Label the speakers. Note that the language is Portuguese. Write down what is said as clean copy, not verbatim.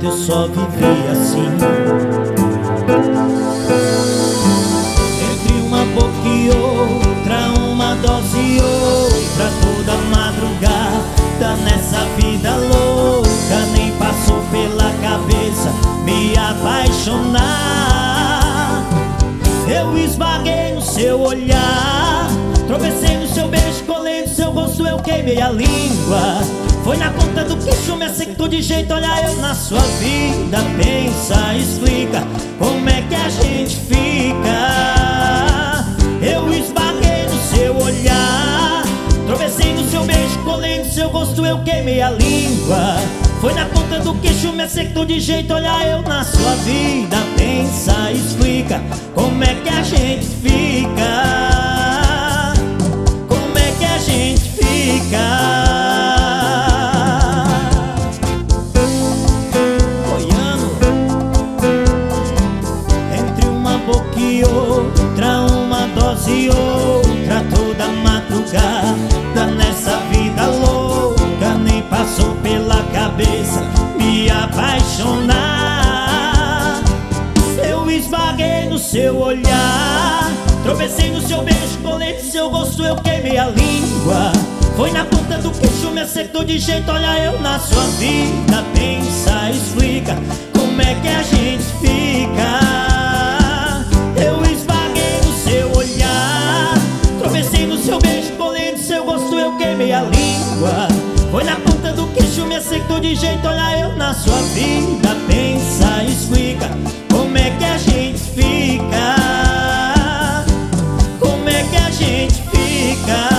Speaker 1: eu só vivi assim. Entre uma boca e outra, uma dose e outra, toda madrugada nessa vida louca, nem passou pela cabeça me apaixonar. Eu esvaguei no seu olhar, tropecei no seu beijo, colei no seu rosto, eu queimei a língua. Foi na ponta do queixo, me acertou de jeito, olha eu na sua vida. Pensa, explica, como é que a gente fica? Eu esvaguei no seu olhar, tropecei no seu beijo, colei no seu rosto, eu queimei a língua. Foi na ponta do queixo, me acertou de jeito, olha eu na sua vida. Pensa, explica, como é que a gente fica? Como é que a gente fica? Outra, uma dose e outra, toda madrugada nessa vida louca, nem passou pela cabeça me apaixonar. Eu esvaguei no seu olhar, tropecei no seu beijo, colei no seu rosto, eu queimei a língua. Foi na ponta do queixo, me acertou de jeito, olha eu na sua vida. Pensa, explica, como é que a gente fica? Tropecei no seu beijo, colei no seu rosto, eu queimei a língua. Foi na ponta do queixo, me acertou de jeito, olha eu na sua vida. Pensa, explica, como é que a gente fica? Como é que a gente fica?